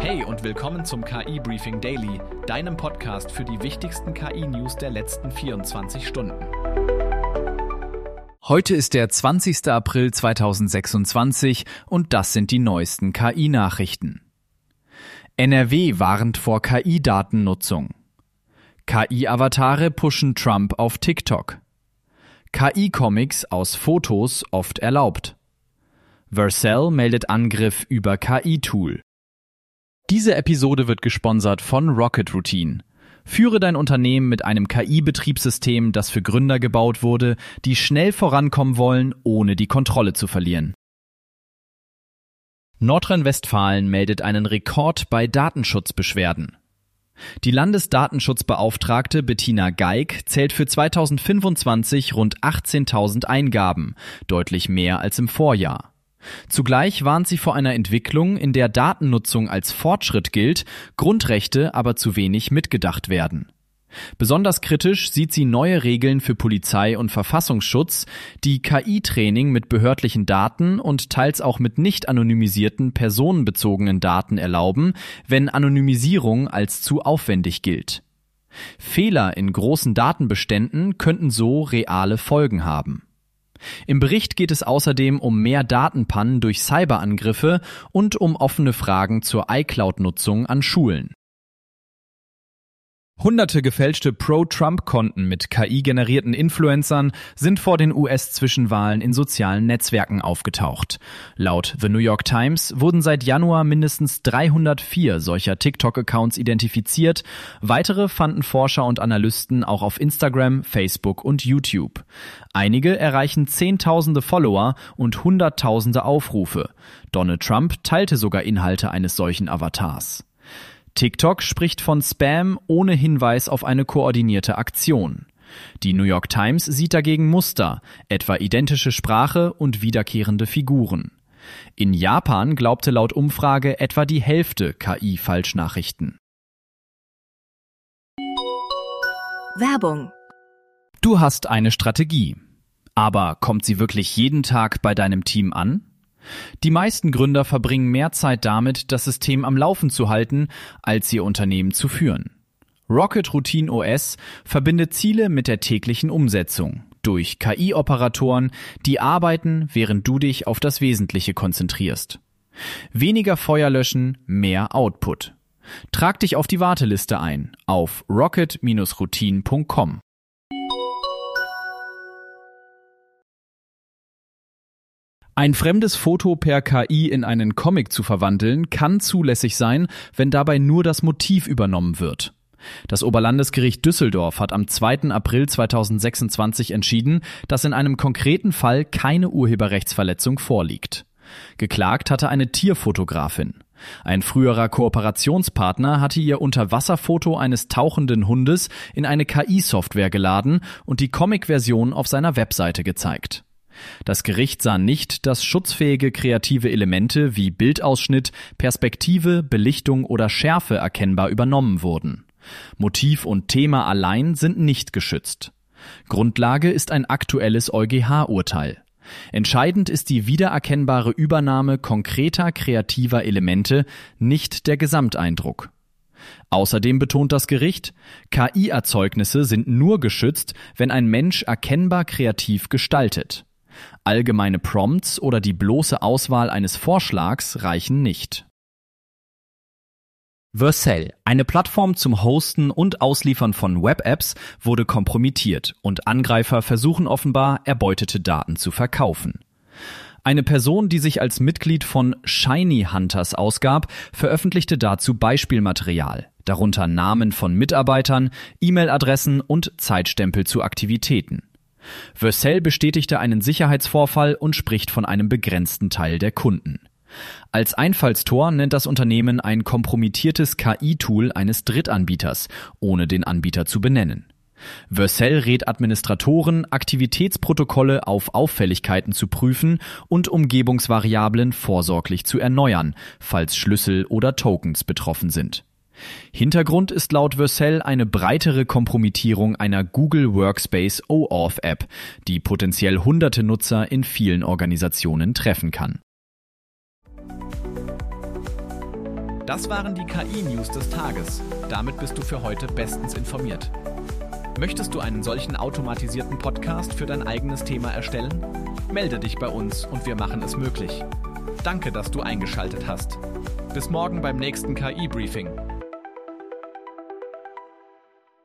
Hey und willkommen zum KI Briefing Daily, deinem Podcast für die wichtigsten KI-News der letzten 24 Stunden. Heute ist der 20. April 2026 und das sind die neuesten KI-Nachrichten. NRW warnt vor KI-Datennutzung. KI-Avatare pushen Trump auf TikTok. KI-Comics aus Fotos oft erlaubt. Vercel meldet Angriff über KI-Tool. Diese Episode wird gesponsert von Rocket Routine. Führe dein Unternehmen mit einem KI-Betriebssystem, das für Gründer gebaut wurde, die schnell vorankommen wollen, ohne die Kontrolle zu verlieren. Nordrhein-Westfalen meldet einen Rekord bei Datenschutzbeschwerden. Die Landesdatenschutzbeauftragte Bettina Geig zählt für 2025 rund 18.000 Eingaben, deutlich mehr als im Vorjahr. Zugleich warnt sie vor einer Entwicklung, in der Datennutzung als Fortschritt gilt, Grundrechte aber zu wenig mitgedacht werden. Besonders kritisch sieht sie neue Regeln für Polizei und Verfassungsschutz, die KI-Training mit behördlichen Daten und teils auch mit nicht anonymisierten personenbezogenen Daten erlauben, wenn Anonymisierung als zu aufwendig gilt. Fehler in großen Datenbeständen könnten so reale Folgen haben. Im Bericht geht es außerdem um mehr Datenpannen durch Cyberangriffe und um offene Fragen zur iCloud-Nutzung an Schulen. Hunderte gefälschte Pro-Trump-Konten mit KI-generierten Influencern sind vor den US-Zwischenwahlen in sozialen Netzwerken aufgetaucht. Laut The New York Times wurden seit Januar mindestens 304 solcher TikTok-Accounts identifiziert. Weitere fanden Forscher und Analysten auch auf Instagram, Facebook und YouTube. Einige erreichen Zehntausende Follower und Hunderttausende Aufrufe. Donald Trump teilte sogar Inhalte eines solchen Avatars. TikTok spricht von Spam ohne Hinweis auf eine koordinierte Aktion. Die New York Times sieht dagegen Muster, etwa identische Sprache und wiederkehrende Figuren. In Japan glaubte laut Umfrage etwa die Hälfte KI-Falschnachrichten. Werbung. Du hast eine Strategie. Aber kommt sie wirklich jeden Tag bei deinem Team an? Die meisten Gründer verbringen mehr Zeit damit, das System am Laufen zu halten, als ihr Unternehmen zu führen. Rocket Routine OS verbindet Ziele mit der täglichen Umsetzung durch KI-Operatoren, die arbeiten, während du dich auf das Wesentliche konzentrierst. Weniger Feuer löschen, mehr Output. Trag dich auf die Warteliste ein auf rocket-routine.com. Ein fremdes Foto per KI in einen Comic zu verwandeln, kann zulässig sein, wenn dabei nur das Motiv übernommen wird. Das Oberlandesgericht Düsseldorf hat am 2. April 2026 entschieden, dass in einem konkreten Fall keine Urheberrechtsverletzung vorliegt. Geklagt hatte eine Tierfotografin. Ein früherer Kooperationspartner hatte ihr Unterwasserfoto eines tauchenden Hundes in eine KI-Software geladen und die Comic-Version auf seiner Webseite gezeigt. Das Gericht sah nicht, dass schutzfähige kreative Elemente wie Bildausschnitt, Perspektive, Belichtung oder Schärfe erkennbar übernommen wurden. Motiv und Thema allein sind nicht geschützt. Grundlage ist ein aktuelles EuGH-Urteil. Entscheidend ist die wiedererkennbare Übernahme konkreter kreativer Elemente, nicht der Gesamteindruck. Außerdem betont das Gericht, KI-Erzeugnisse sind nur geschützt, wenn ein Mensch erkennbar kreativ gestaltet. Allgemeine Prompts oder die bloße Auswahl eines Vorschlags reichen nicht. Vercel, eine Plattform zum Hosten und Ausliefern von Web-Apps, wurde kompromittiert und Angreifer versuchen offenbar, erbeutete Daten zu verkaufen. Eine Person, die sich als Mitglied von Shiny Hunters ausgab, veröffentlichte dazu Beispielmaterial, darunter Namen von Mitarbeitern, E-Mail-Adressen und Zeitstempel zu Aktivitäten. Vercel bestätigte einen Sicherheitsvorfall und spricht von einem begrenzten Teil der Kunden. Als Einfallstor nennt das Unternehmen ein kompromittiertes KI-Tool eines Drittanbieters, ohne den Anbieter zu benennen. Vercel rät Administratoren, Aktivitätsprotokolle auf Auffälligkeiten zu prüfen und Umgebungsvariablen vorsorglich zu erneuern, falls Schlüssel oder Tokens betroffen sind. Hintergrund ist laut Vercel eine breitere Kompromittierung einer Google Workspace OAuth-App, die potenziell hunderte Nutzer in vielen Organisationen treffen kann. Das waren die KI-News des Tages. Damit bist du für heute bestens informiert. Möchtest du einen solchen automatisierten Podcast für dein eigenes Thema erstellen? Melde dich bei uns und wir machen es möglich. Danke, dass du eingeschaltet hast. Bis morgen beim nächsten KI-Briefing.